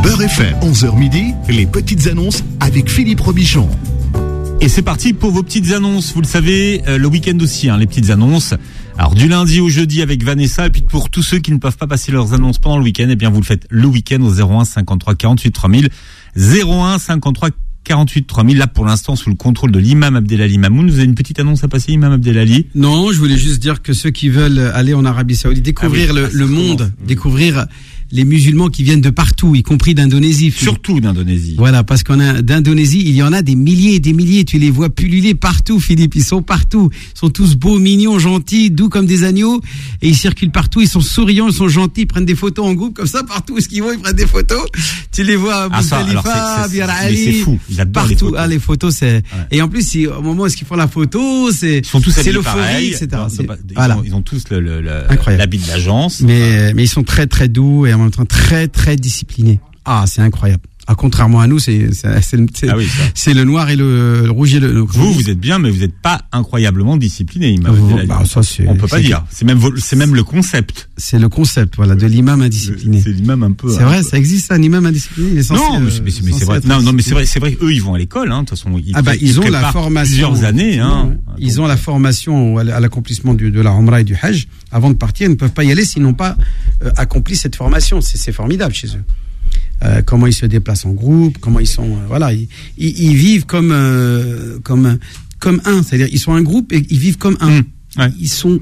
Beurre FM, 11h midi, les petites annonces avec Philippe Robichon. Et c'est parti pour vos petites annonces. Vous le savez, le week-end aussi, les petites annonces. Alors du lundi au jeudi avec Vanessa, et puis pour tous ceux qui ne peuvent pas passer leurs annonces pendant le week-end, eh bien vous le faites le week-end au 01 53 48 3000. 01 53 48 3000. Là pour l'instant sous le contrôle de l'imam Abdelali Mamoun. Vous avez une petite annonce à passer, imam Abdelali? Non, je voulais juste dire que ceux qui veulent aller en Arabie Saoudite, découvrir le monde, découvrir les musulmans qui viennent de partout, y compris d'Indonésie. Surtout d'Indonésie. Voilà, parce qu'on a d'Indonésie, il y en a des milliers et des milliers. Tu les vois pulluler partout, Philippe. Ils sont partout. Ils sont tous beaux, mignons, gentils, doux comme des agneaux. Et ils circulent partout. Ils sont souriants, ils sont gentils. Ils prennent des photos en groupe comme ça partout. Où est-ce qu'ils vont? Ils prennent des photos. Tu les vois à Khalifa, Bir Ali. C'est fou. Ils adorent partout. les photos. Les photos, c'est. Ouais. Et en plus, au moment où ils font la photo, c'est l'euphorie, etc. Ils ont tous l'habit de l'agence. Mais ils sont très très doux et en même temps très très disciplinés. Ah, c'est incroyable. Ah, contrairement à nous, c'est le noir et le rouge et le. Vous êtes bien, mais vous n'êtes pas incroyablement discipliné. On peut pas dire. C'est même le concept. C'est le concept, voilà, de l'imam indiscipliné. C'est l'imam un peu. C'est vrai, ça existe un imam indiscipliné. Il est censé, non, mais c'est vrai. Non, mais c'est vrai. Eux, ils vont à l'école. De toute façon, ils ont la formation. Plusieurs années. Ils ont la formation à l'accomplissement de la Umrah et du Hajj. Avant de partir, ils ne peuvent pas y aller s'ils n'ont pas accompli cette formation. C'est formidable chez eux. Comment ils se déplacent en groupe, comment ils sont, ils vivent comme un, c'est-à-dire ils sont un groupe et ils vivent comme un. Ouais. Ils font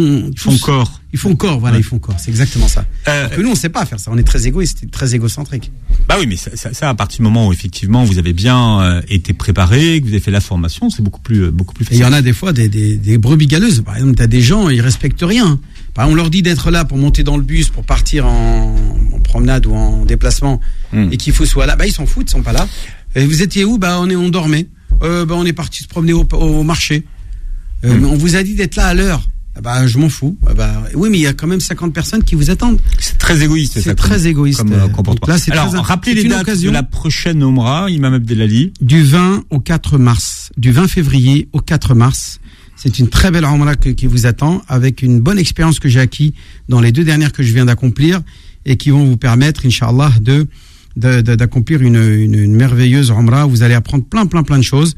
corps. Ils font corps, Ouais. Ils font corps. C'est exactement ça. Alors que nous, on sait pas faire ça. On est très égoïste, très égocentrique. Bah oui, mais ça, à partir du moment où effectivement vous avez bien été préparé, que vous avez fait la formation, c'est beaucoup plus facile. Et il y en a des fois des brebis galeuses. Par exemple, t'as des gens, ils respectent rien. On leur dit d'être là pour monter dans le bus, pour partir en promenade ou en déplacement, et qu'il faut soit là. Ils s'en foutent, ils sont pas là. Et vous étiez où? On dormait. On est parti se promener au marché. On vous a dit d'être là à l'heure. Je m'en fous. Oui, mais il y a quand même 50 personnes qui vous attendent. C'est très égoïste. C'est très égoïste comme comportement. Là, alors, rappelez les dates de la prochaine Umrah, imam Abdelali. Du 20 au 4 mars. Du 20 février au 4 mars. C'est une très belle Umrah qui vous attend, avec une bonne expérience que j'ai acquis dans les 2 dernières que je viens d'accomplir et qui vont vous permettre, Inch'Allah, d'accomplir une merveilleuse Umrah. Vous allez apprendre plein de choses.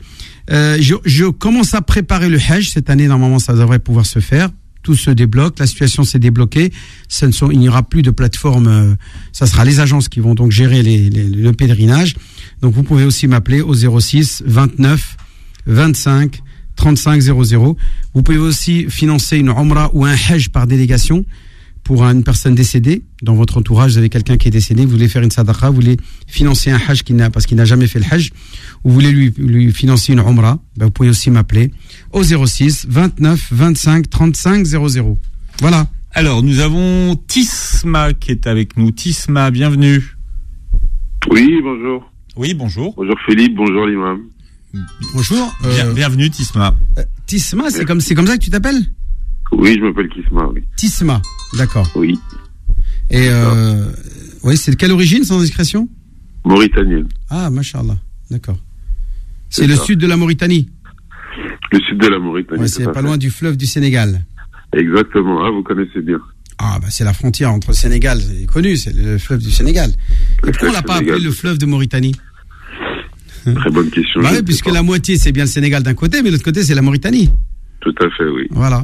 Je commence à préparer le Hajj. Cette année, normalement, ça devrait pouvoir se faire. Tout se débloque. La situation s'est débloquée. Il n'y aura plus de plateforme. Ça sera les agences qui vont donc gérer le pèlerinage. Donc, vous pouvez aussi m'appeler au 06 29 25 35 00. Vous pouvez aussi financer une Umrah ou un Hajj par délégation pour une personne décédée. Dans votre entourage, vous avez quelqu'un qui est décédé, vous voulez faire une sadaqa, vous voulez financer un Hajj parce qu'il n'a jamais fait le Hajj, ou vous voulez lui financer une Umrah, vous pouvez aussi m'appeler au 06 29 25 35 00. Voilà. Alors, nous avons Tisma qui est avec nous. Tisma, bienvenue. Oui, bonjour. Oui, bonjour. Bonjour Philippe, bonjour l'imam. Bonjour. Bienvenue Tisma. Tisma, c'est comme ça que tu t'appelles? Oui, je m'appelle Kisma, oui. Tisma, d'accord. Oui. Et c'est de quelle origine, sans discrétion? Mauritanienne. Ah, mashallah, d'accord. C'est le sud de la Mauritanie? Le sud de la Mauritanie. Ouais, c'est pas loin du fleuve du Sénégal. Exactement, vous connaissez bien. Ah, c'est la frontière entre le Sénégal, c'est connu, c'est le fleuve du Sénégal. Et pourquoi on l'a pas appelé le fleuve de Mauritanie? Très bonne question. Oui, puisque la moitié c'est bien le Sénégal d'un côté, mais l'autre côté c'est la Mauritanie. Tout à fait, oui. Voilà.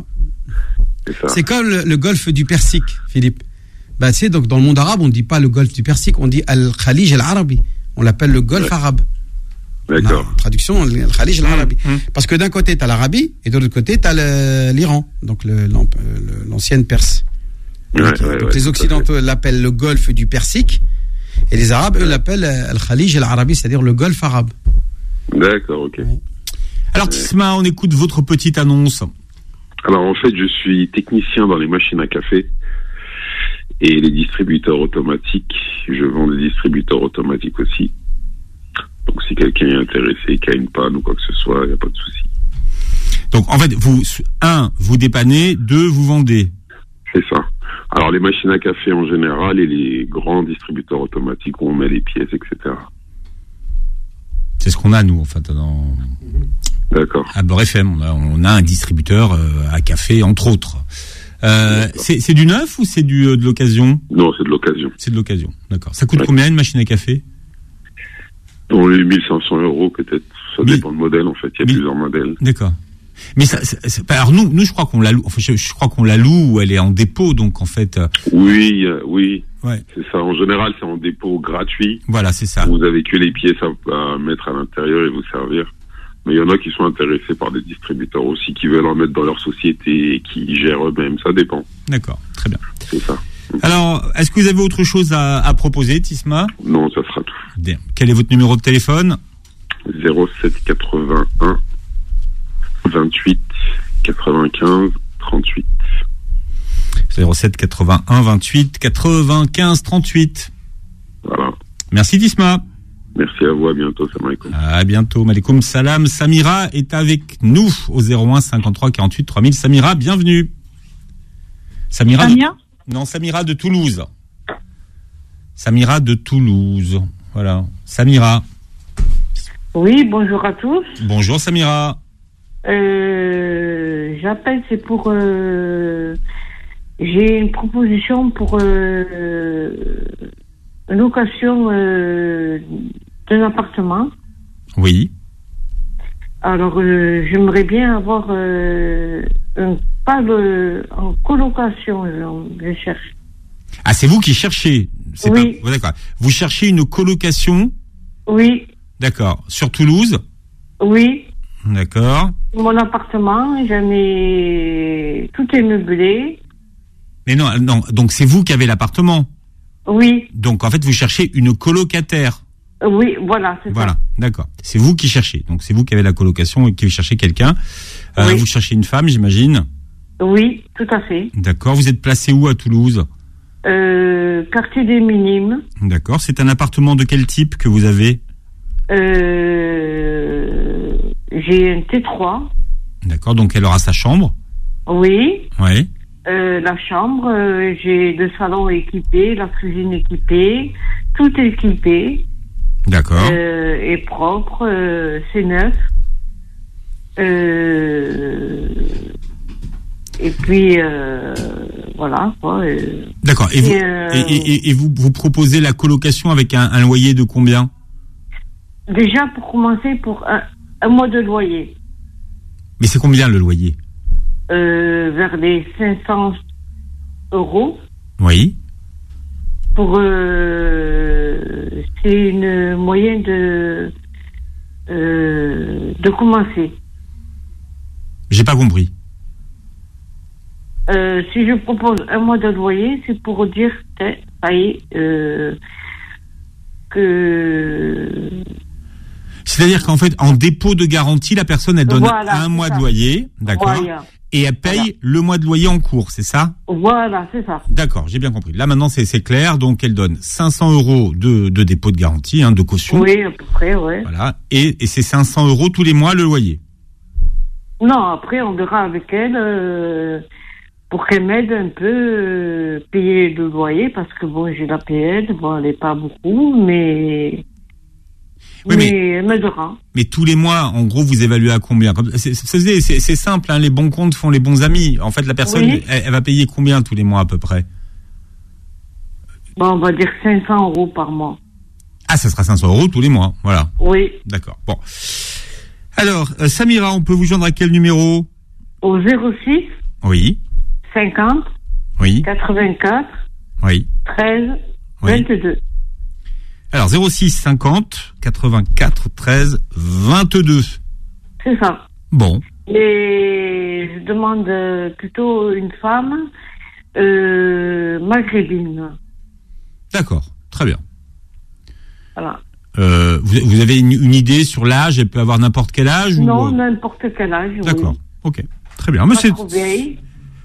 C'est comme le golfe du Persique, Philippe. Tu sais, donc dans le monde arabe, on ne dit pas le golfe du Persique, on dit Al-Khalij al-Arabi. On l'appelle le golfe arabe. D'accord. Traduction, Al-Khalij al-Arabi. Parce que d'un côté, tu as l'Arabie, et de l'autre côté, tu as l'Iran, donc l'ancienne Perse. Donc les Occidentaux l'appellent le golfe du Persique, et les Arabes, eux, l'appellent Al-Khalij al-Arabi, c'est-à-dire le golfe arabe. D'accord, ok. Alors, Tisma, on écoute votre petite annonce. Alors, en fait, je suis technicien dans les machines à café et les distributeurs automatiques. Je vends des distributeurs automatiques aussi. Donc, si quelqu'un est intéressé, qui a une panne ou quoi que ce soit, il n'y a pas de souci. Donc, en fait, vous dépannez, 2, vous vendez. C'est ça. Alors, les machines à café en général et les grands distributeurs automatiques où on met les pièces, etc. C'est ce qu'on a, nous, en fait, D'accord. À Beurre FM. On a un distributeur à café, entre autres. C'est du neuf ou c'est de l'occasion? Non, c'est de l'occasion. C'est de l'occasion, d'accord. Ça coûte combien une machine à café? Dans les 1500 € peut-être. Ça dépend du modèle en fait. Il y a plusieurs modèles. D'accord. Mais alors nous, je crois qu'on la loue. Enfin, je crois qu'on la loue ou elle est en dépôt, donc en fait. Oui. Ouais. C'est ça. En général, c'est en dépôt gratuit. Voilà, c'est ça. Vous avez que les pièces à mettre à l'intérieur et vous servir. Mais il y en a qui sont intéressés par des distributeurs aussi, qui veulent en mettre dans leur société et qui gèrent eux-mêmes. Ça dépend. D'accord, très bien. C'est ça. Alors, est-ce que vous avez autre chose à proposer, Tisma? Non, ça sera tout. Bien. Quel est votre numéro de téléphone? 07 81 28 95 38. 07 81 28 95 38. Voilà. Merci Tisma. Merci à vous, à bientôt, salam alaikum. À bientôt, malikum salam. Samira est avec nous au 01 53 48 3000. Samira, bienvenue. Samira de Toulouse. Samira de Toulouse. Voilà. Samira. Oui, bonjour à tous. Bonjour Samira. J'appelle, c'est pour... j'ai une proposition pour une location d'un appartement. Oui. Alors, j'aimerais bien avoir en colocation, je cherche. Ah, c'est vous qui cherchez? Oui. D'accord. Vous cherchez une colocation? Oui. D'accord. Sur Toulouse? Oui. D'accord. Mon appartement, tout est meublé. Mais non. Donc c'est vous qui avez l'appartement? Oui. Donc en fait, vous cherchez une colocataire? Oui, voilà, c'est ça. Voilà, d'accord. C'est vous qui cherchez. Donc c'est vous qui avez la colocation et qui cherchez quelqu'un. Oui. Vous cherchez une femme, j'imagine? Oui, tout à fait. D'accord. Vous êtes placé où à Toulouse? Quartier des Minimes. D'accord. C'est un appartement de quel type que vous avez? J'ai un T3. D'accord. Donc elle aura sa chambre? Oui. Oui. La chambre, j'ai le salon équipé, la cuisine équipée, tout est équipé. D'accord. Et propre, c'est neuf. Et puis voilà quoi. D'accord. Et vous proposez la colocation avec un loyer de combien? Déjà pour commencer, pour un mois de loyer. Mais c'est combien le loyer? Vers les 500 €. Oui. Pour c'est une moyenne de commencer. J'ai pas compris. Si je propose un mois de loyer, c'est pour dire ça y est que. C'est-à-dire qu'en fait, en dépôt de garantie, la personne elle donne un mois de loyer, d'accord, voilà. Et elle paye le mois de loyer en cours, c'est ça? Voilà, c'est ça. D'accord, j'ai bien compris. Là maintenant c'est clair, donc elle donne 500 € de dépôt de garantie, de caution. Oui, à peu près, ouais. Voilà, et c'est 500 € tous les mois le loyer. Non, après on verra avec elle pour qu'elle m'aide un peu payer le loyer, parce que bon, j'ai la PL, bon, elle n'est pas beaucoup, mais. Oui, mais elle m'aidera. Mais tous les mois, en gros, vous évaluez à combien? C'est simple, les bons comptes font les bons amis. En fait, la personne, oui. elle va payer combien tous les mois à peu près? Bon, on va dire 500 € par mois. Ah, ça sera 500 € tous les mois, voilà. Oui. D'accord, bon. Alors, Samira, on peut vous joindre à quel numéro? Au 06. Oui. 50. Oui. 84. Oui. 13. Oui. 22. Alors, 06 50 84 13 22. C'est ça. Bon. Et je demande plutôt une femme maghrébine. D'accord, très bien. Voilà. Vous avez une idée sur l'âge? Elle peut avoir n'importe quel âge? Non, n'importe quel âge. D'accord, oui. Ok, très bien. Pas trop vieille.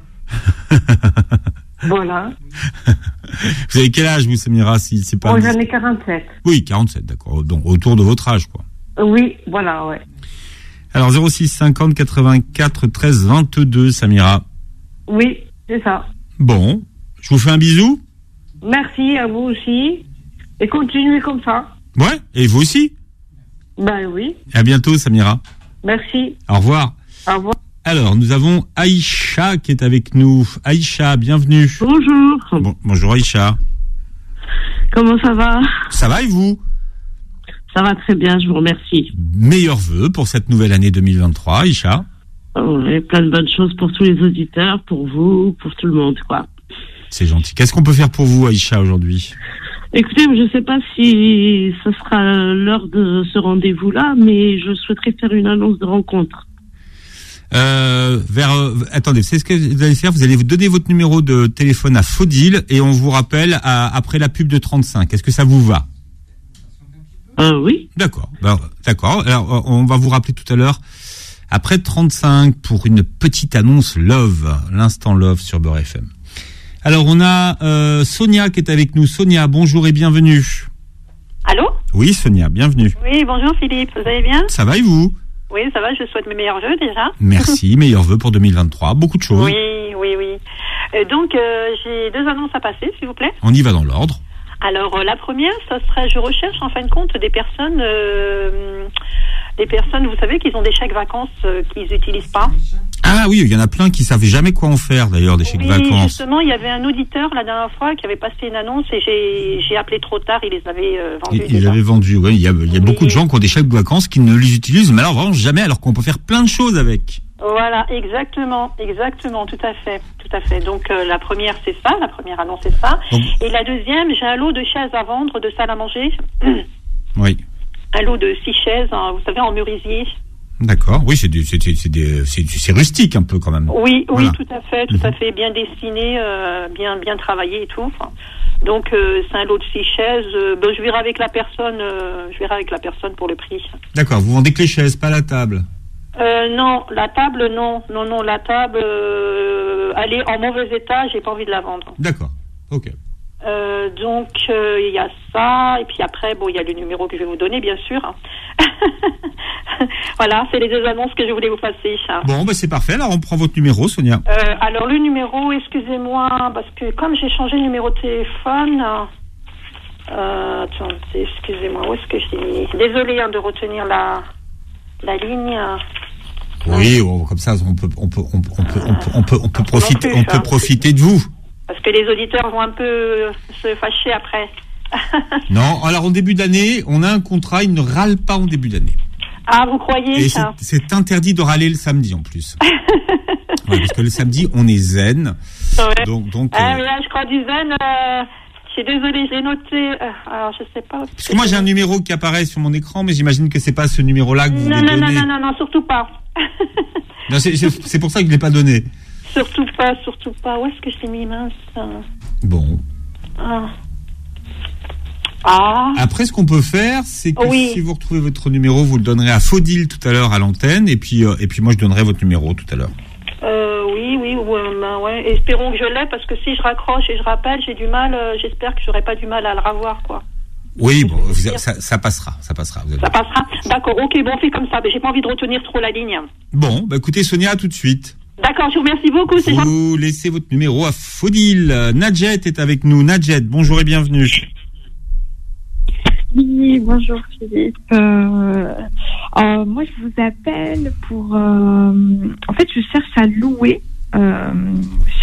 Voilà. Vous avez quel âge, vous, Samira, si c'est pas... Moi, j'en ai 47. Oui, 47, d'accord. Donc, autour de votre âge, quoi. Oui, voilà, ouais. Alors, 06 50 84 13 22, Samira. Oui, c'est ça. Bon, je vous fais un bisou. Merci, à vous aussi. Et continuez comme ça. Ouais, et vous aussi. Ben oui. À bientôt, Samira. Merci. Au revoir. Au revoir. Alors, nous avons Aïcha qui est avec nous. Aïcha, bienvenue. Bonjour. Bonjour Aïcha. Comment ça va? Ça va et vous? Ça va très bien, je vous remercie. Meilleurs vœux pour cette nouvelle année 2023, Aïcha. Ouais, plein de bonnes choses pour tous les auditeurs, pour vous, pour tout le monde, quoi. C'est gentil. Qu'est-ce qu'on peut faire pour vous, Aïcha, aujourd'hui? Écoutez, je ne sais pas si ce sera l'heure de ce rendez-vous-là, mais je souhaiterais faire une annonce de rencontre. Attendez, c'est ce que vous allez faire. Vous allez vous donner votre numéro de téléphone à Faudil et on vous rappelle après la pub de 35. Est-ce que ça vous va? Oui. D'accord. D'accord. Alors, on va vous rappeler tout à l'heure après 35 pour une petite annonce Love, l'instant Love sur Beurre FM. Alors, on a Sonia qui est avec nous. Sonia, bonjour et bienvenue. Allô? Oui, Sonia, bienvenue. Oui, bonjour Philippe, vous allez bien? Ça va et vous? Oui, ça va, je souhaite mes meilleurs vœux déjà. Merci, meilleurs vœux pour 2023, beaucoup de choses. Oui. Donc, j'ai 2 annonces à passer, s'il vous plaît. On y va dans l'ordre. Alors, la première, ça serait, je recherche en fin de compte des personnes, vous savez, qui ont des chèques vacances qu'ils n'utilisent pas. Ah oui, il y en a plein qui savent jamais quoi en faire d'ailleurs des chèques vacances. Oui, justement, il y avait un auditeur la dernière fois qui avait passé une annonce et j'ai appelé trop tard, il les avait vendus. Ils avaient vendu, oui. Il y a beaucoup de gens qui ont des chèques de vacances qui ne les utilisent, mais alors vraiment jamais, alors qu'on peut faire plein de choses avec. Voilà, exactement, tout à fait. Donc la première c'est ça, la première annonce c'est ça. Et la deuxième, j'ai un lot de chaises à vendre, de salle à manger. Oui. Un lot de 6 chaises, vous savez, en merisier. D'accord. Oui, c'est rustique un peu quand même. Oui, voilà. Oui, tout à fait, bien dessiné, bien travaillé et tout. Enfin, donc c'est un lot de 6 chaises. Je verrai avec la personne pour le prix. D'accord. Vous vendez que les chaises, pas la table. Non, la table, non, la table, elle est en mauvais état, j'ai pas envie de la vendre. D'accord, ok. Donc, il y a ça, et puis après, il y a le numéro que je vais vous donner, bien sûr. Voilà, c'est les 2 annonces que je voulais vous passer. Bon, c'est parfait, alors on prend votre numéro, Sonia. Alors, le numéro, excusez-moi, parce que comme j'ai changé le numéro de téléphone... attendez, excusez-moi, où est-ce que je l'ai mis? Désolée de retenir la ligne... Oui, comme ça, on peut profiter de vous. Parce que les auditeurs vont un peu se fâcher après. Non, alors en début d'année, on a un contrat, ils ne râlent pas en début d'année. Ah, vous croyez? Et c'est interdit de râler le samedi en plus. Ouais, parce que le samedi, on est zen. Ouais. Donc, mais là, je crois du zen... Je suis désolée, j'ai noté. Alors, je sais pas. Parce que moi, j'ai un numéro qui apparaît sur mon écran, mais j'imagine que c'est pas ce numéro-là que vous voulez donner. Non, surtout pas. Non, c'est pour ça que je l'ai pas donné. Surtout pas. Où est-ce que je l'ai mis, mince? Bon. Après, ce qu'on peut faire, c'est que si vous retrouvez votre numéro, vous le donnerez à Faudil tout à l'heure à l'antenne, et puis moi, je donnerai votre numéro tout à l'heure. Ouais. Espérons que je l'ai, parce que si je raccroche et je rappelle, j'ai du mal. J'espère que j'aurai pas du mal à le revoir, quoi. Oui, ça passera. Ça passera. D'accord, ok, on fait comme ça. Mais j'ai pas envie de retenir trop la ligne. Bon, écoutez, Sonia, à tout de suite. D'accord, je vous remercie beaucoup. Vous laissez votre numéro à Faudil. Nadjet est avec nous. Nadjet, bonjour et bienvenue. Oui, bonjour Philippe. Moi, je vous appelle pour... en fait, je cherche à louer un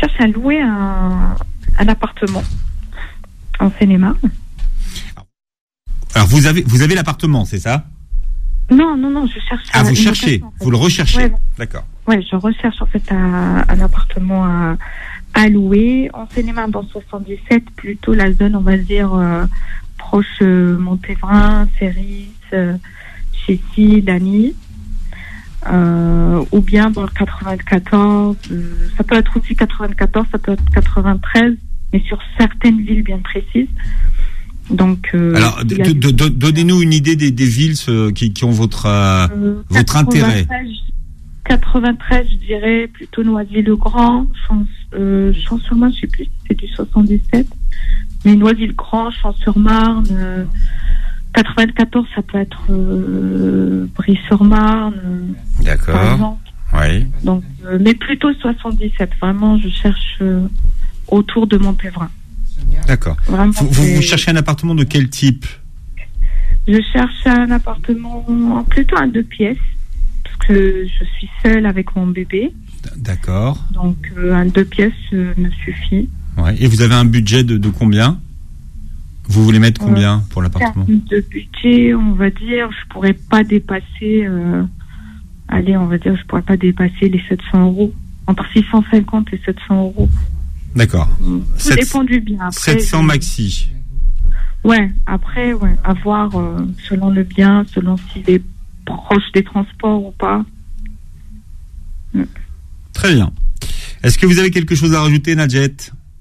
appartement en Seine-et-Marne. Alors, vous avez l'appartement, c'est ça? Non, je cherche... vous cherchez, en fait. Vous le recherchez, ouais. D'accord. Ouais, je recherche en fait un appartement à louer en Seine-et-Marne dans 77, plutôt la zone, on va dire... proche Montévrain, Céris, Chécy, Dany, ou bien dans le 94, ça peut être aussi 94, ça peut être 93, mais sur certaines villes bien précises. Donc, alors, donnez-nous une idée des villes qui ont votre intérêt. 93, je dirais plutôt Noisy-le-Grand, Champs-sur-Marne, je sais plus si c'est du 77. Mais Noisy-le-Grand, Champs-sur-Marne, 94, ça peut être Brie-sur-Marne. D'accord. Oui. Donc, mais plutôt 77. Vraiment, je cherche autour de Montévrain. D'accord. Vous cherchez un appartement de quel type? Je cherche un appartement plutôt à 2 pièces. Parce que je suis seule avec mon bébé. D'accord. Donc, un 2 pièces me suffit. Ouais. Et vous avez un budget de combien? Vous voulez mettre combien pour l'appartement? De budget, on va dire, je pourrais pas dépasser, je pourrais pas dépasser les 700 euros. Entre 650 et 700 euros. D'accord. Ça dépend du bien. Après, 700 maxi. Ouais, après, à voir selon le bien, selon s'il est proche des transports ou pas. Très bien. Est-ce que vous avez quelque chose à rajouter, Nadjet?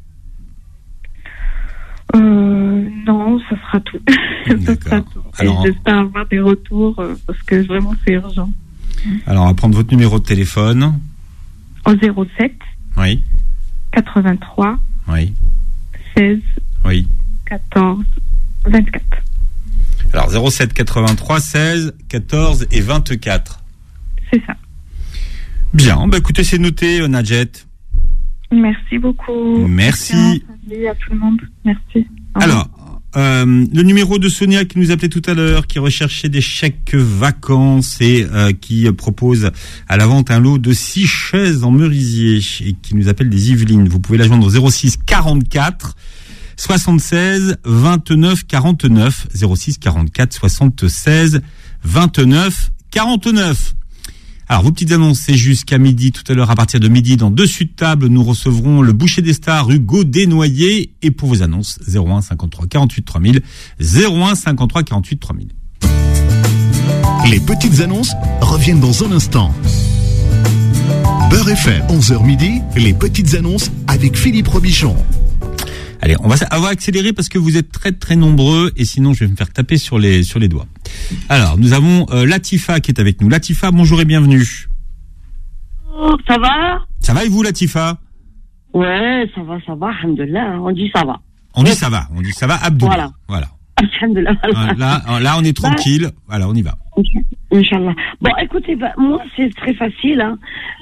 Non, ça sera tout. Ça sera tout. Alors, j'espère avoir des retours parce que vraiment c'est urgent. Alors, on va prendre votre numéro de téléphone. Au 07 oui 83 oui 16 oui 14 24. Alors 07 83 16 14 et 24. C'est ça. Bien, écoutez, c'est noté, Nadjet. Merci beaucoup. Merci. Salut à tout le monde. Merci. Alors, le numéro de Sonia qui nous appelait tout à l'heure, qui recherchait des chèques vacances et qui propose à la vente un lot de 6 chaises en merisier et qui nous appelle des Yvelines. Vous pouvez la joindre au 06 44 76 29 49. 06 44 76 29 49. Alors, vos petites annonces, c'est jusqu'à midi. Tout à l'heure, à partir de midi, dans Dessus de table, nous recevrons le boucher des stars, Hugo Desnoyers. Et pour vos annonces, 01 53 48 3000. 01 53 48 3000. Les petites annonces reviennent dans un instant. Beurre FM, 11h midi, les petites annonces avec Philippe Robichon. Allez, on va accélérer parce que vous êtes très très nombreux et sinon je vais me faire taper sur les doigts. Alors, nous avons Latifa qui est avec nous. Latifa, bonjour et bienvenue. Ça va? Ça va et vous, Latifa? Ouais, ça va, alhamdoulilah, on dit ça va. On dit ça va, Abdoulaye. Voilà. Alhamdoulilah. Là, on est tranquille. Voilà, on y va. Inch'Allah. Bon, écoutez, moi, c'est très facile, hein.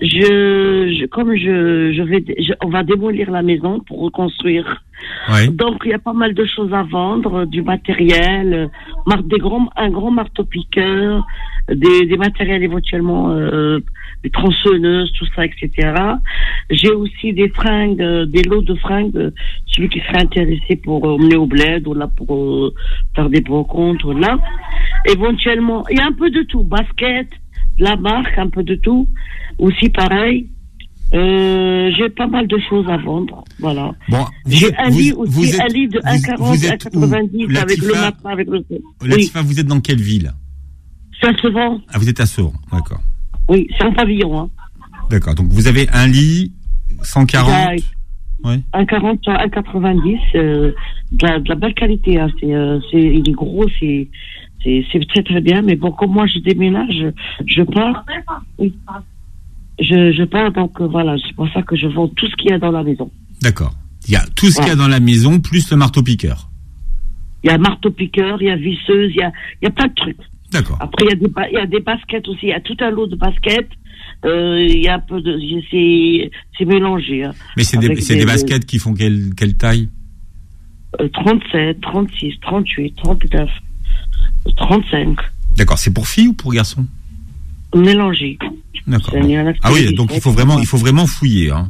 On va démolir la maison pour reconstruire. Ouais. Donc, il y a pas mal de choses à vendre, du matériel, un grand marteau-piqueur, des matériels éventuellement, des tronçonneuses, tout ça, etc. J'ai aussi des fringues, des lots de fringues, celui qui serait intéressé pour emmener au bled, ou là, pour faire des brocantes, ou là. Éventuellement, il y a un peu de tout, basket, la marque, un peu de tout. Aussi pareil. J'ai pas mal de choses à vendre, voilà. Bon, j'ai un lit aussi, un lit de 1,40 à 90 avec le matelas, avec le... Latifa, vous êtes dans quelle ville? C'est à Sevran. Ah, vous êtes à Sevran, d'accord. Oui, c'est un pavillon, hein. D'accord, donc vous avez un lit 140. Ouais. 1,40 à 1,90, de la belle qualité, hein. Il est gros, c'est très très bien, mais bon, comme moi je déménage, je pars. Oui. Je pars, donc voilà, c'est pour ça que je vends tout ce qu'il y a dans la maison. D'accord. Il y a tout ce qu'il y a dans la maison, plus le marteau-piqueur. Il y a marteau-piqueur, il y a visseuse, il y a plein de trucs. D'accord. Après, il y a des baskets aussi, il y a tout un lot de baskets. Il y a un peu de... C'est mélangé. Hein, mais c'est des baskets qui font quelle taille? 37, 36, 38, 39, 35. D'accord, c'est pour filles ou pour garçons? Mélangé. D'accord. Ah oui, donc il faut vraiment fouiller, hein.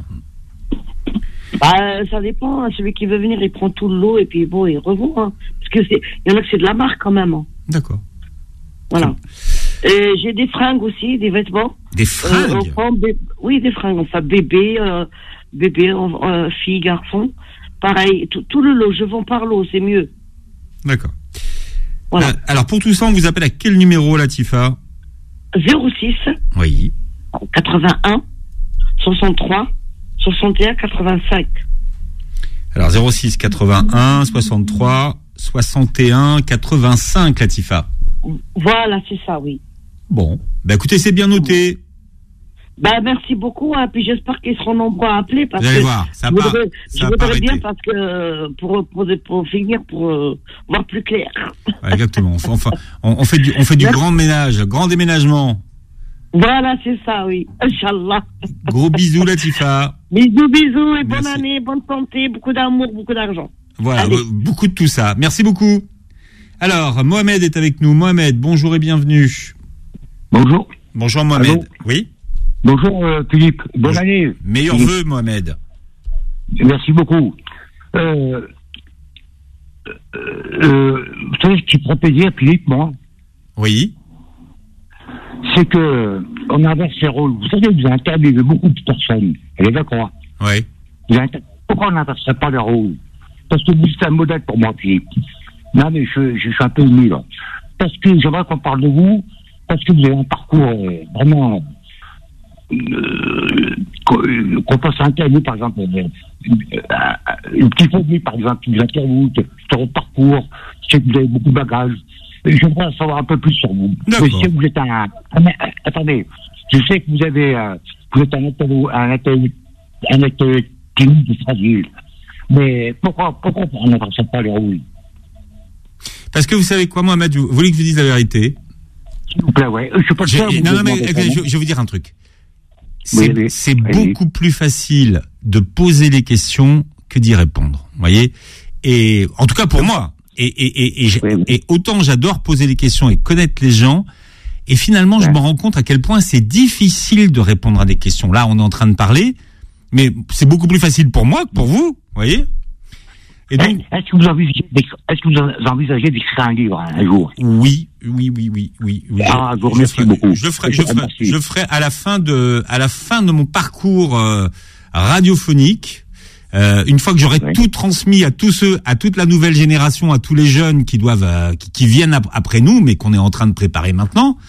Ça dépend, hein. Celui qui veut venir, il prend tout le lot et puis bon, il revend, hein. Parce que il y en a que c'est de la marque quand même, hein. D'accord. Voilà. J'ai des fringues aussi, des vêtements. Des fringues? Oui, des fringues, enfin bébé, fille, garçon. Pareil, tout le lot, je vends par lot, c'est mieux. D'accord. Voilà. Alors pour tout ça, on vous appelle à quel numéro, Latifa? 06 oui 81 63 61 85. Alors 06 81 63 61 85, Latifa. Voilà, c'est ça, oui. Bon, écoutez, c'est bien noté. Merci beaucoup, hein, puis j'espère qu'ils seront nombreux à appeler parce vous allez voir, ça je voudrais bien parce que pour finir, pour voir plus clair. Ouais, exactement. On fait du grand déménagement. Voilà, c'est ça, oui. Inch'Allah. Gros bisous, Latifa. Bisous et bonne année, bonne santé, beaucoup d'amour, beaucoup d'argent. Voilà, beaucoup de tout ça. Merci beaucoup. Alors, Mohamed est avec nous. Mohamed, bonjour et bienvenue. Bonjour. Bonjour Mohamed. Allô. Oui. Bonjour Philippe, bonne année. Meilleurs vœux Mohamed. Merci beaucoup. Vous savez ce qui me ferait plaisir, Philippe, moi? Oui. C'est que on inverse les rôles. Vous savez, vous interviewez beaucoup de personnes. Elle est d'accord? Oui. Pourquoi on n'inverserait pas les rôles? Parce que vous êtes un modèle pour moi, Philippe. Non, mais je suis un peu ému, là. Parce que j'aimerais qu'on parle de vous, parce que vous avez un parcours vraiment... qu'on passe un interview, par exemple, une petite famille, par exemple, qui vous interviewe sur votre parcours, je sais que vous avez beaucoup de bagages. J'aimerais en savoir un peu plus sur vous. Je sais que vous êtes attendez, je sais que vous êtes un intellectuel timide et fragile. Mais pourquoi on n'avance pas les rôles? Parce que vous savez quoi, Mohamed, vous voulez que je vous dise la vérité? S'il vous plaît, ouais. Je suis pas sûr. Non, mais je vais vous dire un truc. C'est beaucoup plus facile de poser les questions que d'y répondre. Vous voyez? Et en tout cas pour moi. Et autant j'adore poser les questions et connaître les gens. Et finalement, je me rends compte à quel point c'est difficile de répondre à des questions. Là, on est en train de parler, mais c'est beaucoup plus facile pour moi que pour vous. Vous voyez? Et donc, est-ce que vous envisagez d'écrire un livre un jour? Oui. Ah, je vous remercie beaucoup. Je ferai à la fin de mon parcours radiophonique, une fois que j'aurai tout transmis à toute la nouvelle génération, à tous les jeunes qui viennent après nous, mais qu'on est en train de préparer maintenant.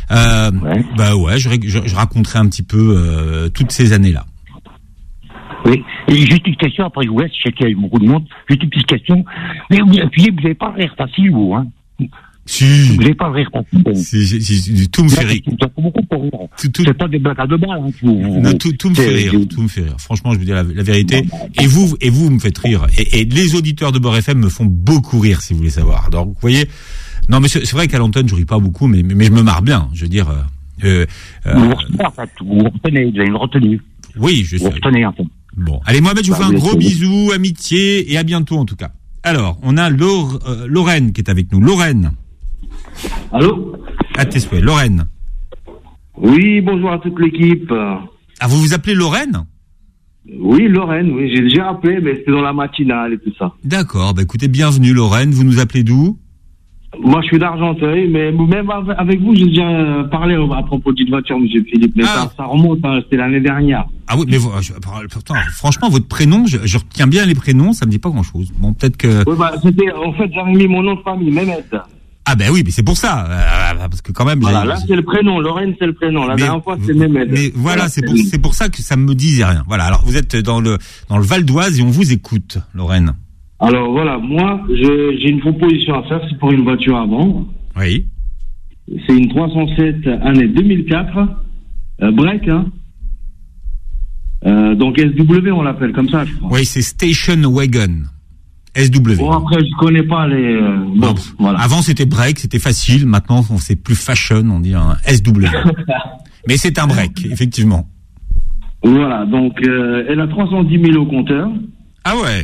Je raconterai un petit peu toutes ces années-là. Oui, et juste une question, après je vous laisse, je sais qu'il y a beaucoup de monde, juste une petite question. Mais vous n'avez pas le rire facile, vous, hein? Si. Vous n'avez pas le rire facile. Si, tout me fait rire. C'est pas des blagues à deux balles, hein, tout me fait rire, tout me fait rire. Franchement, je vous dis la vérité. Et vous me faites rire. Et les auditeurs de Beurre FM me font beaucoup rire, si vous voulez savoir. Donc, vous voyez, non, mais c'est vrai qu'à l'antenne, je ris pas beaucoup, mais je me marre bien. Je veux dire, vous retenez, vous avez une retenue. Oui, je sais. Vous retenez, en fait. Bon, allez Mohamed, je vous fais un gros bisou, amitié et à bientôt en tout cas. Alors, on a Lorraine qui est avec nous. Lorraine. Allô? À tes souhaits, Lorraine. Oui, bonjour à toute l'équipe. Ah, vous vous appelez Lorraine? Oui, Lorraine, oui, j'ai déjà appelé, mais c'était dans la matinale et tout ça. D'accord, bah écoutez, bienvenue Lorraine, vous nous appelez d'où? Moi, je suis d'Argenteuil, mais même avec vous, j'ai déjà parlé à propos d'une voiture, monsieur Philippe, mais ça remonte, hein, c'était l'année dernière. Ah oui, mais pourtant, franchement, votre prénom, je retiens bien les prénoms, ça me dit pas grand-chose. Bon, peut-être que... Oui, c'était, en fait, j'avais mis mon nom de famille, Mehmet. Ah ben oui, mais c'est pour ça, parce que quand même... Voilà, là c'est le prénom, Lorraine c'est le prénom, la dernière fois c'est Mehmet. Mais voilà, c'est pour ça que ça me disait rien. Voilà, alors vous êtes dans le Val d'Oise et on vous écoute, Lorraine. Alors voilà, moi j'ai une proposition à faire, c'est pour une voiture à vendre. Oui. C'est une 307 année 2004, break, hein. Donc SW on l'appelle comme ça, je crois. Oui, c'est Station Wagon. SW. Bon, après je connais pas les... bon, voilà. Avant c'était break, c'était facile, maintenant c'est plus fashion, on dit un SW. Mais c'est un break, effectivement. Voilà, donc elle a 310 000 au compteur. Ah ouais.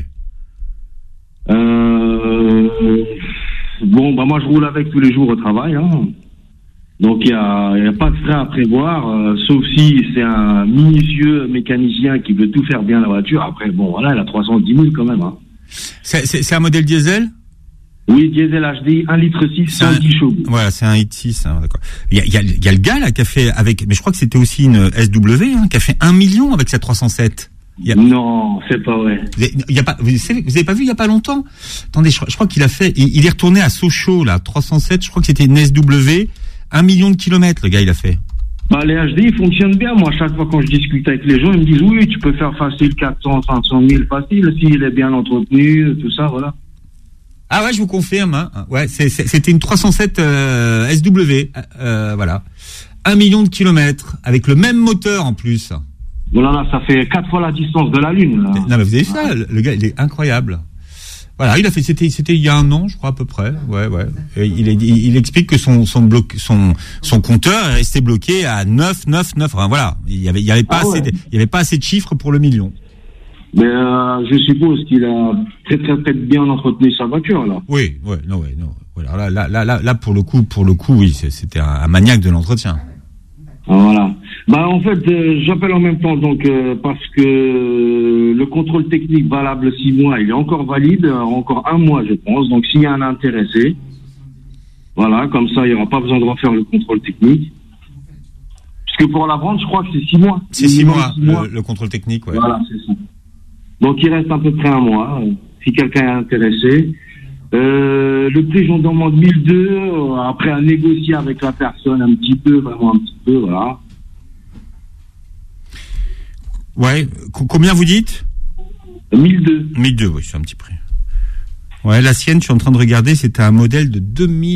Bon, bah moi je roule avec tous les jours au travail, hein. Donc il y a pas de frais à prévoir, sauf si c'est un minutieux mécanicien qui veut tout faire bien la voiture. Après, bon, voilà, elle a 310 000 quand même, hein. C'est un modèle diesel? Oui, diesel HD, 1,6 litre, 110 chevaux. Voilà, c'est un 1,6, hein, d'accord. Il y a le gars là qui a fait avec, mais je crois que c'était aussi une SW, hein, qui a fait 1 million avec sa 307. Non, c'est pas vrai. Vous avez pas vu il y a pas longtemps? Attendez, je crois qu'il a fait, il est retourné à Sochaux là, 307, je crois que c'était une SW, 1 million de kilomètres, le gars il a fait. Bah, les HD, ils fonctionnent bien. Moi, chaque fois quand je discute avec les gens, ils me disent oui, tu peux faire facile 400, 500 000 facile, s'il est bien entretenu, tout ça, voilà. Ah ouais, je vous confirme, hein. Ouais, c'était une 307 SW, voilà. 1 million de kilomètres, avec le même moteur en plus. Voilà, ça fait 4 fois la distance de la Lune, là. Non, mais vous avez vu ça, le gars, il est incroyable. Voilà, il a fait, c'était il y a 1 an, je crois, à peu près. Ouais. Et il explique que son compteur est resté bloqué à 9. Enfin, voilà. Il y avait pas assez de chiffres pour le million. Mais, je suppose qu'il a très bien entretenu sa voiture, là. Oui, non. Voilà, là, pour le coup, oui, c'était un maniaque de l'entretien. Voilà. En fait, j'appelle en même temps donc parce que le contrôle technique valable 6 mois, il est encore valide, encore 1 mois, je pense. Donc s'il y a un intéressé, voilà, comme ça, il n'y aura pas besoin de refaire le contrôle technique. Parce que pour la vente, je crois que c'est 6 mois. C'est 6 mois, le contrôle technique, ouais. Voilà, c'est ça. Donc il reste à peu près 1 mois, si quelqu'un est intéressé. Le prix, j'en demande 1002, après à négocier avec la personne un petit peu, vraiment un petit peu, voilà. Ouais, combien vous dites? 1002. 1002, oui, c'est un petit prix. Ouais, la sienne, je suis en train de regarder, c'était un modèle de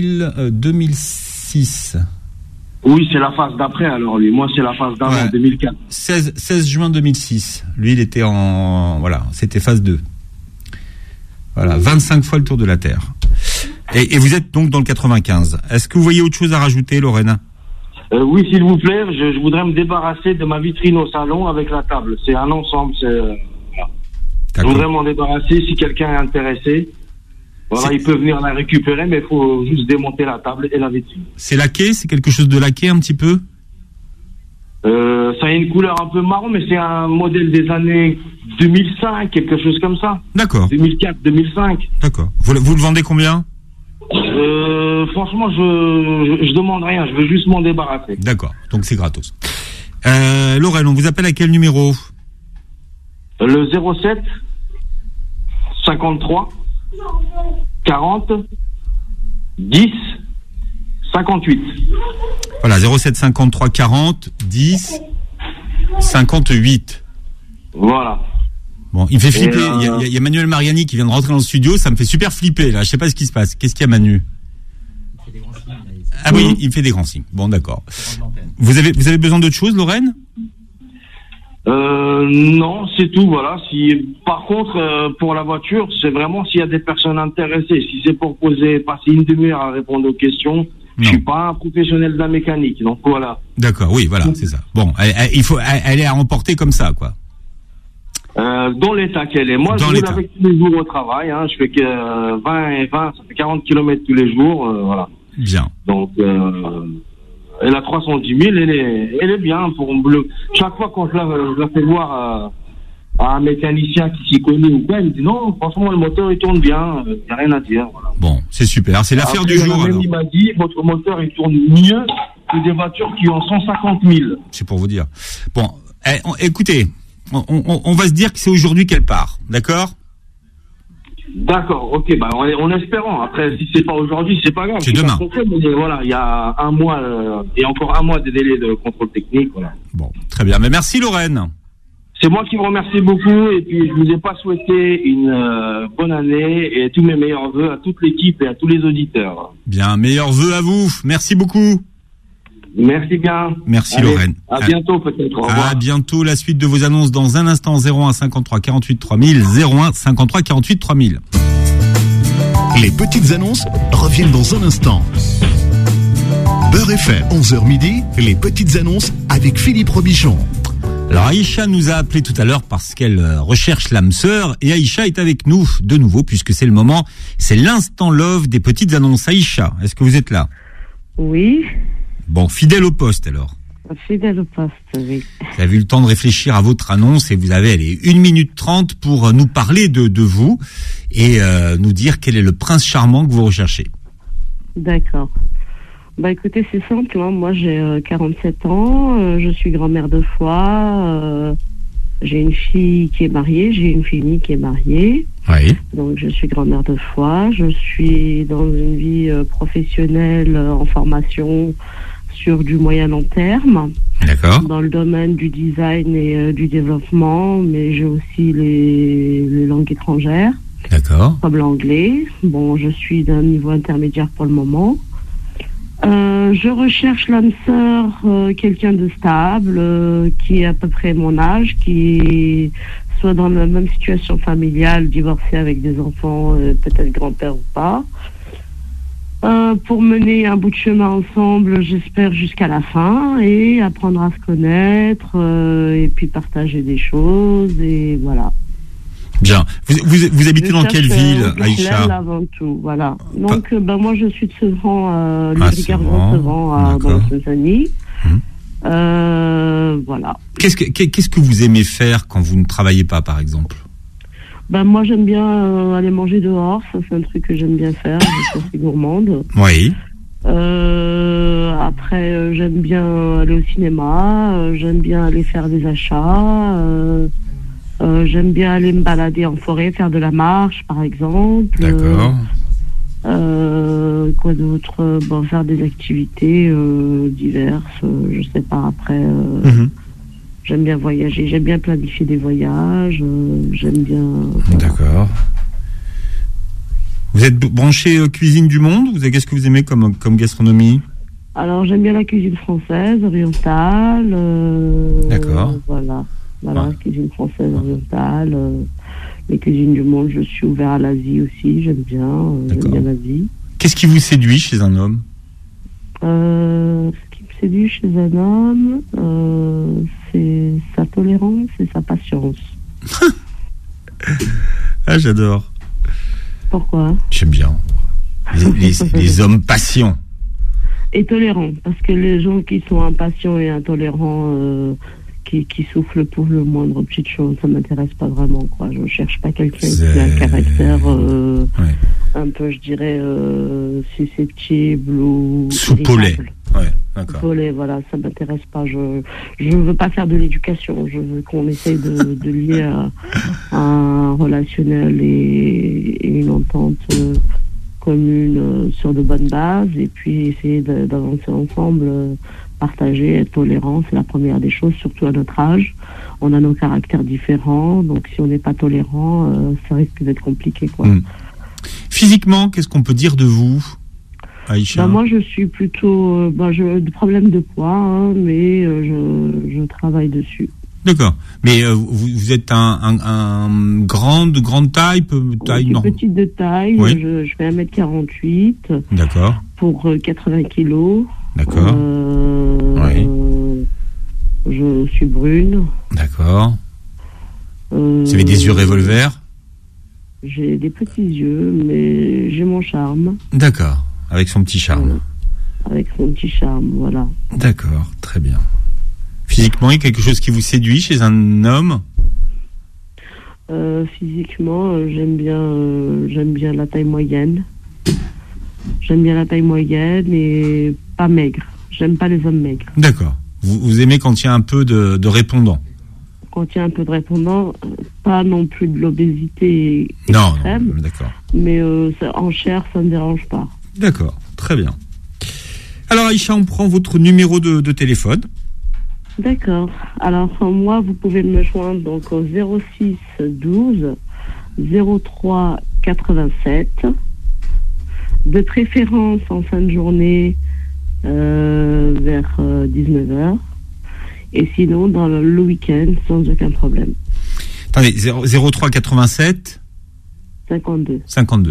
2006. Oui, c'est la phase d'après, alors lui. Moi, c'est la phase d'avant, 2004. 16 juin 2006. Lui, il était voilà, c'était phase 2. Voilà, 25 fois le tour de la Terre. Et vous êtes donc dans le 95. Est-ce que vous voyez autre chose à rajouter, Lorraine? Oui, s'il vous plaît, je voudrais me débarrasser de ma vitrine au salon avec la table. C'est un ensemble, voilà. Je voudrais m'en débarrasser si quelqu'un est intéressé. Voilà, il peut venir la récupérer, mais il faut juste démonter la table et la vitrine. C'est laqué? C'est quelque chose de laqué un petit peu? Ça a une couleur un peu marron, mais c'est un modèle des années 2005, quelque chose comme ça. D'accord. 2004, 2005. D'accord. Vous le vendez combien? Franchement, je demande rien, je veux juste m'en débarrasser. D'accord, donc c'est gratos. Laurel, on vous appelle à quel numéro? Le 07 53 40 10 58. Voilà, 07 53 40 10 58. Voilà. Bon, il fait flipper. Il y a Manuel Mariani qui vient de rentrer dans le studio. Ça me fait super flipper, là. Je sais pas ce qui se passe. Qu'est-ce qu'il y a, Manu? Ah oui, il me fait des grands signes. Bon, d'accord. Vous avez besoin d'autre chose, Lorraine? Non, c'est tout, voilà. Par contre, pour la voiture, c'est vraiment s'il y a des personnes intéressées. Si c'est pour passer une demi-heure à répondre aux questions, je suis pas un professionnel de la mécanique, donc voilà. D'accord, oui, voilà, c'est ça. Bon, elle est à emporter comme ça, quoi. Dans l'état qu'elle est. Moi, je roule avec tous les jours au travail, je fais que 20, ça fait 40 km tous les jours, voilà. Bien. Donc, elle a 310 000, elle est bien pour chaque fois quand je la fais voir à un mécanicien qui s'y connaît ou quoi, il me dit non, franchement, le moteur, il tourne bien, il n'y a rien à dire. Voilà. Bon, c'est super, c'est l'affaire du jour. Même, il m'a dit, votre moteur, il tourne mieux que des voitures qui ont 150 000. C'est pour vous dire. Bon, écoutez, on va se dire que c'est aujourd'hui qu'elle part, d'accord? D'accord, ok, en espérant. Après, si c'est pas aujourd'hui, c'est pas grave. C'est demain. Mais voilà, il y a 1 mois et encore 1 mois de délai de contrôle technique, voilà. Bon, très bien. Mais merci, Lorraine. C'est moi qui vous remercie beaucoup et puis je vous ai pas souhaité une bonne année et tous mes meilleurs vœux à toute l'équipe et à tous les auditeurs. Bien, meilleurs vœux à vous. Merci beaucoup. Merci bien. Merci. Allez, Lorraine. À bientôt peut-être. Au revoir. À bientôt. La suite de vos annonces dans un instant. 01 53 48 3000. 01 53 48 3000. Les petites annonces reviennent dans un instant. Beurre FM, 11h midi, les petites annonces avec Philippe Robichon. Alors Aïcha nous a appelé tout à l'heure parce qu'elle recherche l'âme sœur et Aïcha est avec nous de nouveau puisque c'est le moment, c'est l'instant love des petites annonces. Aïcha, est-ce que vous êtes là? Oui. Bon, fidèle au poste alors. Fidèle au poste, oui. Vous avez eu le temps de réfléchir à votre annonce et vous avez 1 minute 30 pour nous parler de vous et nous dire quel est le prince charmant que vous recherchez. D'accord. Écoutez, c'est simple, moi j'ai 47 ans, je suis grand-mère de foi, j'ai une fille qui est mariée, j'ai une fille unique qui est mariée. Oui. Donc je suis grand-mère de foi, je suis dans une vie professionnelle en formation sur du moyen long terme. D'accord. Dans le domaine du design et du développement, mais j'ai aussi les langues étrangères. D'accord. Comme l'anglais. Bon, je suis d'un niveau intermédiaire pour le moment. Je recherche l'âme sœur, quelqu'un de stable, qui est à peu près mon âge, qui soit dans la même situation familiale, divorcé avec des enfants, peut-être grand-père ou pas. Pour mener un bout de chemin ensemble, j'espère jusqu'à la fin, et apprendre à se connaître, et puis partager des choses, et voilà. Bien. Vous habitez dans quelle ville, Aïcha? Avant tout, voilà. Donc, moi, je suis de Sevran, Sevran à Saint-Denis. Voilà. Qu'est-ce que vous aimez faire quand vous ne travaillez pas, par exemple? Moi, j'aime bien aller manger dehors. Ça, c'est un truc que j'aime bien faire. Je suis assez gourmande. Oui. Après, j'aime bien aller au cinéma. J'aime bien aller faire des achats. J'aime bien aller me balader en forêt, faire de la marche, par exemple. D'accord. Quoi d'autre? Faire des activités diverses. Je sais pas. Après, j'aime bien voyager. J'aime bien planifier des voyages. J'aime bien. D'accord. Vous êtes branché cuisine du monde? Qu'est-ce que vous aimez comme gastronomie? Alors, j'aime bien la cuisine française, orientale. D'accord. Voilà, ouais. Cuisine française, orientale. Les cuisines du monde, je suis ouvert à l'Asie aussi, j'aime bien l'Asie. Qu'est-ce qui vous séduit chez un homme? Ce qui me séduit chez un homme, c'est sa tolérance et sa patience. Ah, j'adore. Pourquoi? J'aime bien. Les hommes patients. Et tolérants, parce que les gens qui sont impatients et intolérants, qui soufflent pour le moindre petite chose, ça m'intéresse pas vraiment, quoi. Je cherche pas quelqu'un qui a un caractère un peu, je dirais, susceptible ou soupolé. Ouais, d'accord. Soupolé, voilà, ça m'intéresse pas. Je veux pas faire de l'éducation. Je veux qu'on essaye de lier un relationnel et une entente commune sur de bonnes bases, et puis essayer d'avancer ensemble. Partager, être tolérant, c'est la première des choses, surtout à notre âge. On a nos caractères différents, donc si on n'est pas tolérant, ça risque d'être compliqué, quoi. Physiquement, qu'est-ce qu'on peut dire de vous, Aïcha? Moi, je suis plutôt... j'ai des problèmes de poids, mais je travaille dessus. D'accord. Mais vous êtes un grande taille, petite de taille. Oui. Je fais 1m48. D'accord. Pour 80 kilos. D'accord. Oui. Je suis brune. D'accord. Vous avez des yeux revolver? J'ai des petits yeux, mais j'ai mon charme. D'accord. Avec son petit charme. Voilà. Avec son petit charme, voilà. D'accord, très bien. Physiquement, il y a quelque chose qui vous séduit chez un homme? Physiquement, j'aime bien la taille moyenne. J'aime bien la taille moyenne et pas maigre. J'aime pas les hommes maigres. D'accord. Vous aimez quand il y a un peu de répondant? Quand il y a un peu de répondant, pas non plus de l'obésité extrême. Non, d'accord. Mais en chair, ça ne me dérange pas. D'accord, très bien. Alors Aïcha, on prend votre numéro de téléphone. D'accord. Alors moi, vous pouvez me joindre donc au 06 12 03 87. De préférence en fin de journée vers 19h. Et sinon, dans le week-end, sans aucun problème. Attendez, 03 87 52.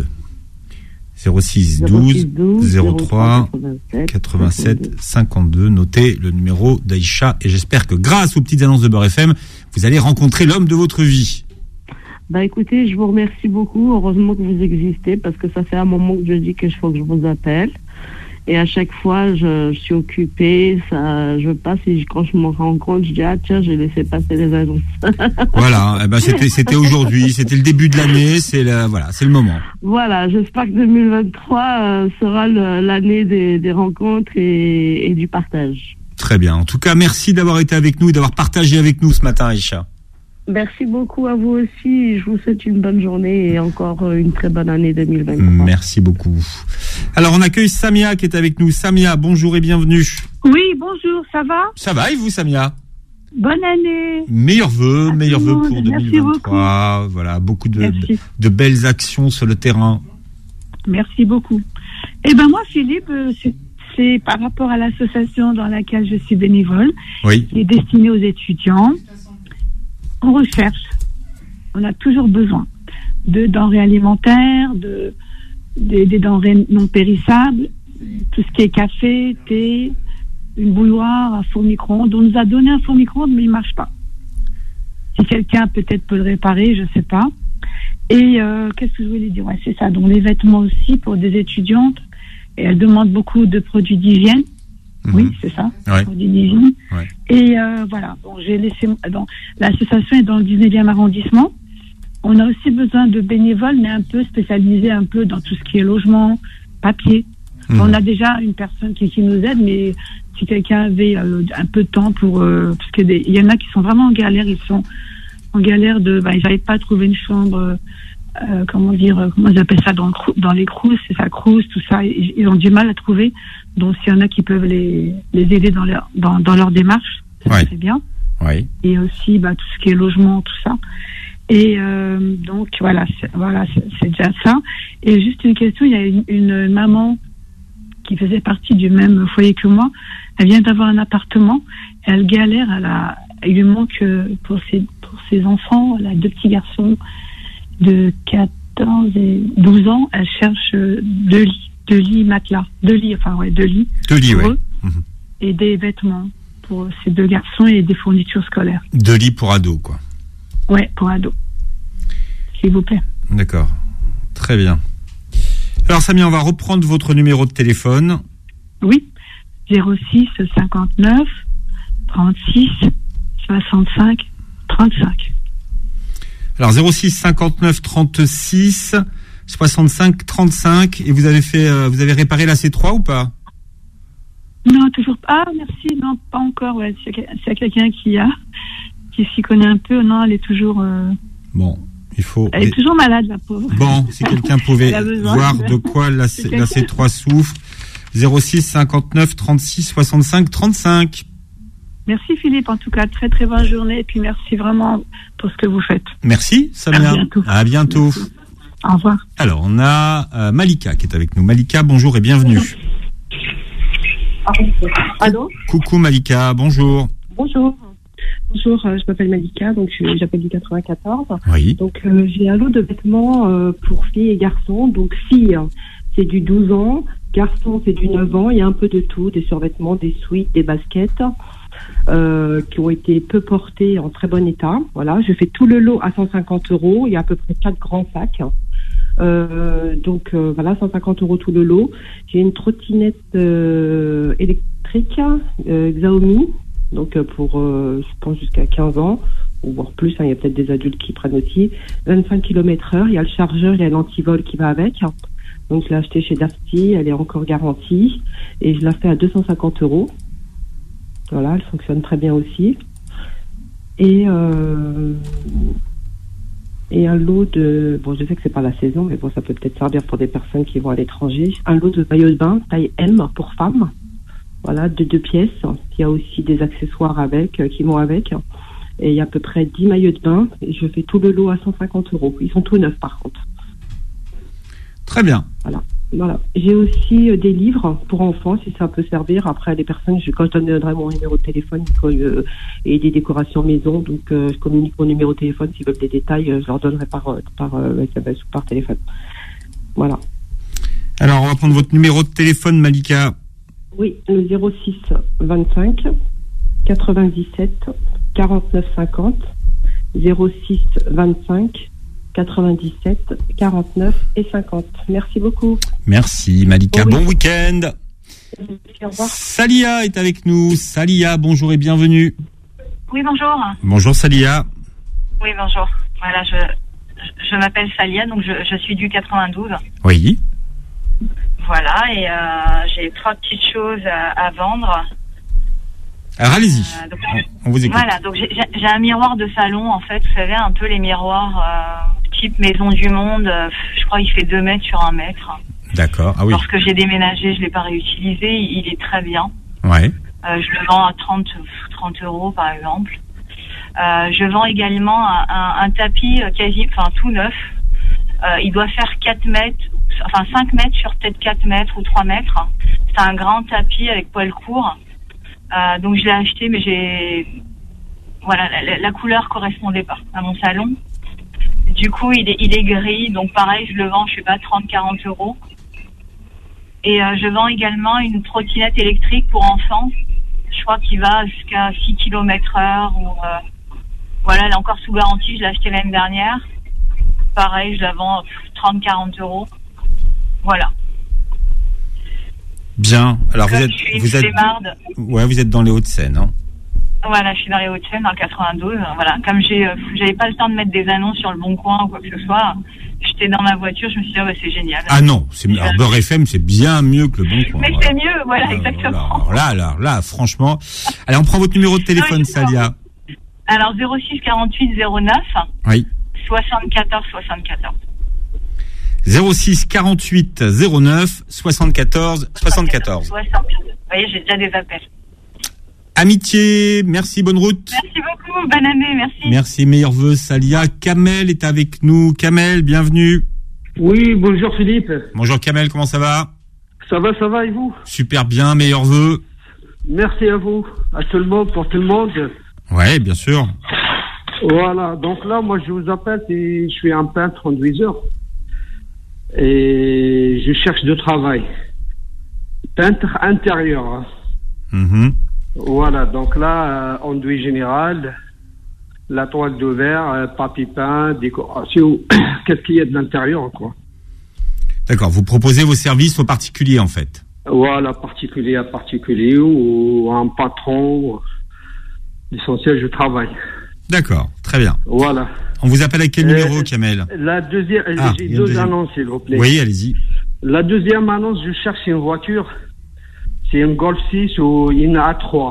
06 12 03 87 52. Notez le numéro d'Aïcha et j'espère que grâce aux petites annonces de Beurre FM, vous allez rencontrer l'homme de votre vie. Écoutez, je vous remercie beaucoup. Heureusement que vous existez, parce que ça fait un moment que je dis qu'il faut que je vous appelle. Et à chaque fois, je suis occupée. Je passe et quand je me rends compte, je dis tiens, j'ai laissé passer les annonces. Voilà. C'était aujourd'hui. C'était le début de l'année. C'est le moment. Voilà. J'espère que 2023 sera l'année des rencontres et du partage. Très bien. En tout cas, merci d'avoir été avec nous et d'avoir partagé avec nous ce matin, Aïcha. Merci beaucoup à vous aussi. Je vous souhaite une bonne journée et encore une très bonne année 2023. Merci beaucoup. Alors, on accueille Samia qui est avec nous. Samia, bonjour et bienvenue. Oui, bonjour, ça va? Ça va et vous, Samia? Bonne année. Meilleurs vœux pour 2023. Voilà, beaucoup de belles actions sur le terrain. Merci beaucoup. Moi, Philippe, c'est par rapport à l'association dans laquelle je suis bénévole, qui est destinée aux étudiants. On recherche, on a toujours besoin de denrées alimentaires, des denrées non périssables, tout ce qui est café, thé, une bouilloire, un four micro-ondes. On nous a donné un four micro-ondes, mais il ne marche pas. Si quelqu'un peut-être peut le réparer, je ne sais pas. Et qu'est-ce que je voulais dire? C'est ça, donc les vêtements aussi pour des étudiantes. Et elles demandent beaucoup de produits d'hygiène. Oui, c'est ça. Ouais. Produits d'hygiène. Ouais. Et voilà, bon, j'ai laissé. L'association est dans le 19e arrondissement. On a aussi besoin de bénévoles, mais un peu spécialisés, un peu dans tout ce qui est logement, papier. On a déjà une personne qui nous aide, mais si quelqu'un avait un peu de temps pour, parce que il y en a qui sont vraiment en galère, ils sont en galère ils n'arrivent pas à trouver une chambre. Comment ils appellent ça dans les crous, c'est ça, crous, tout ça, ils ont du mal à trouver. Donc s'il y en a qui peuvent les aider dans leur démarche, ça serait bien. Ouais. Et aussi tout ce qui est logement, tout ça. Et donc voilà, c'est déjà ça. Et juste une question, il y a une maman qui faisait partie du même foyer que moi. Elle vient d'avoir un appartement, elle galère, il lui manque pour ses enfants, elle a 2 petits garçons de 14 et 12 ans, elle cherche 2 lits matelas. 2 lits, pour eux, et des vêtements pour ces 2 garçons et des fournitures scolaires. 2 lits pour ados, quoi. Ouais, pour ados. S'il vous plaît. D'accord. Très bien. Alors Samia, on va reprendre votre numéro de téléphone. Oui. 06 59 36 65 35. Alors 06 59 36 65 35, et vous avez réparé la C3 ou pas? Non, toujours pas. Ah, merci, non, pas encore. Ouais, s'il y a quelqu'un qui s'y connaît un peu, non, elle est toujours. Bon, elle est toujours malade, la pauvre. Bon, si quelqu'un pouvait voir de quoi la C3 souffre. 06 59 36 65 35. Merci Philippe, en tout cas, très très bonne journée, et puis merci vraiment pour ce que vous faites. Merci Samia. À bientôt. Merci. Au revoir. Alors, on a Malika qui est avec nous. Malika, bonjour et bienvenue. Allô ? Coucou Malika, bonjour. Bonjour. Bonjour, je m'appelle Malika, donc j'appelle du 94. Oui. Donc j'ai un lot de vêtements pour filles et garçons. Donc filles, c'est du 12 ans, garçons c'est du 9 ans, il y a un peu de tout, des survêtements, des sweats, des baskets. Qui ont été peu portés, en très bon état. Voilà, je fais tout le lot à 150 €. Il y a à peu près 4 grands sacs. Donc voilà, 150 € tout le lot. J'ai une trottinette électrique Xiaomi, donc pour je pense jusqu'à 15 ans ou voire plus. Il y a peut-être des adultes qui prennent aussi. 25 km/h. Il y a le chargeur, il y a l'antivol qui va avec. Donc je l'ai acheté chez Darty. Elle est encore garantie et je la fais à 250 €. Voilà, elle fonctionne très bien aussi. Et un lot de... Bon, je sais que c'est pas la saison, mais bon, ça peut peut-être servir pour des personnes qui vont à l'étranger. Un lot de maillots de bain, taille M pour femmes. Voilà, de 2 pièces. Il y a aussi des accessoires qui vont avec. Et il y a à peu près 10 maillots de bain. Et je fais tout le lot à 150 €. Ils sont tout neufs, par contre. Très bien. Voilà. J'ai aussi des livres pour enfants, si ça peut servir. Après, les personnes, quand je donnerai mon numéro de téléphone, et des décorations maison, donc je communique mon numéro de téléphone. S'ils veulent des détails, je leur donnerai par SMS ou par téléphone. Voilà. Alors, on va prendre votre numéro de téléphone, Malika. Oui, le 06 25 97 49 50. 06 25 97 49 et 50. Merci beaucoup. Merci Malika. Bon week-end. Au revoir. Salia est avec nous. Salia, bonjour et bienvenue. Oui, bonjour. Bonjour Salia. Oui, bonjour. Voilà, je m'appelle Salia, donc je suis du 92. Oui. Voilà, et j'ai 3 petites choses à vendre. Alors allez-y, on vous écoute. Voilà, donc j'ai un miroir de salon, en fait, vous savez, un peu les miroirs type Maison du Monde, je crois qu'il fait 2 mètres sur 1 mètre. D'accord, ah oui. Lorsque j'ai déménagé, je ne l'ai pas réutilisé, il est très bien. Ouais. Je le vends à 30 € par exemple. Je vends également un tapis tout neuf. Il doit faire 5 mètres sur peut-être 4 mètres ou 3 mètres. C'est un grand tapis avec poils courts. Donc je l'ai acheté, mais la couleur correspondait pas à mon salon. Du coup, il est gris, donc pareil, je le vends, je sais pas, 30-40 €. Et je vends également une trottinette électrique pour enfants. Je crois qu'il va jusqu'à 6 km/h. Voilà, elle est encore sous garantie, je l'ai acheté l'année dernière. Pareil, je la vends 30-40 €. Voilà. Bien. Alors Comme vous êtes dans les Hauts-de-Seine, hein. Voilà, je suis dans les Hauts-de-Seine, dans le 92. Voilà, comme j'avais pas le temps de mettre des annonces sur le Bon Coin ou quoi que ce soit, j'étais dans ma voiture, je me suis dit, c'est génial. Ah non, alors Beurre FM, c'est bien mieux que le Bon Coin. Mais c'est mieux, voilà, exactement. Là, franchement. Allez, on prend votre numéro de téléphone, Salia. Alors, 06 48 09. Oui. 74 74. 06 48 09 74 74. Vous voyez, j'ai déjà des appels. Amitié, merci, bonne route. Merci beaucoup, bonne année, merci. Merci, meilleurs vœux, Salia. Kamel est avec nous. Kamel, bienvenue. Oui, bonjour Philippe. Bonjour Kamel, comment ça va? Ça va et vous? Super bien, meilleurs vœux. Merci à vous, à tout le monde, pour tout le monde. Ouais, bien sûr. Voilà, donc là, moi je vous appelle, je suis un peintre conduiseur. Et je cherche du travail. Peintre intérieur. Voilà, donc là, enduit général, la toile de verre, papier peint, décoration, qu'est-ce qu'il y a de l'intérieur, quoi. D'accord, vous proposez vos services aux particuliers, en fait. Voilà, particulier à particulier, ou un patron, l'essentiel, je travaille. D'accord, très bien. Voilà. On vous appelle à quel numéro, Kamel? La deuxième, j'ai deux annonces, s'il vous plaît. Oui, allez-y. La deuxième annonce, je cherche une voiture. C'est une Golf 6 ou une A3.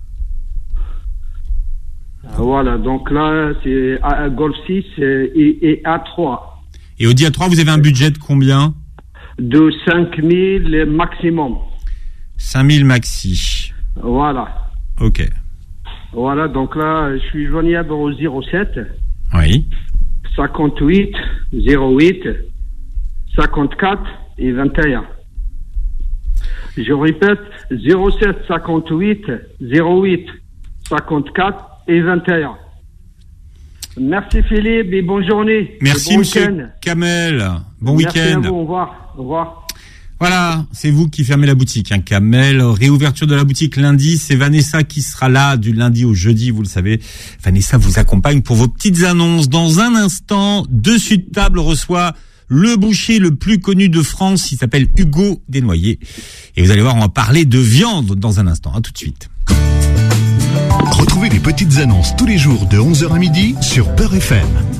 Voilà, donc là, c'est un Golf 6 et A3. Et Audi A3, vous avez un budget de combien? De 5 000 maximum. 5 000 maxi. Voilà. Ok. Voilà, donc là, je suis joignable au 07. Oui. 58 08 54 et 21. Je répète, 07 58 08 54 et 21. Merci Philippe et bonne journée. Merci monsieur Kamel. Bon week-end. Merci à vous, au revoir. Au revoir. Voilà, c'est vous qui fermez la boutique, hein, Kamel. Réouverture de la boutique lundi, c'est Vanessa qui sera là du lundi au jeudi, vous le savez. Vanessa vous accompagne pour vos petites annonces. Dans un instant, Dessus de table reçoit le boucher le plus connu de France, il s'appelle Hugo Desnoyers. Et vous allez voir, on va parler de viande dans un instant. À tout de suite. Retrouvez les petites annonces tous les jours de 11h à midi sur Beurre FM.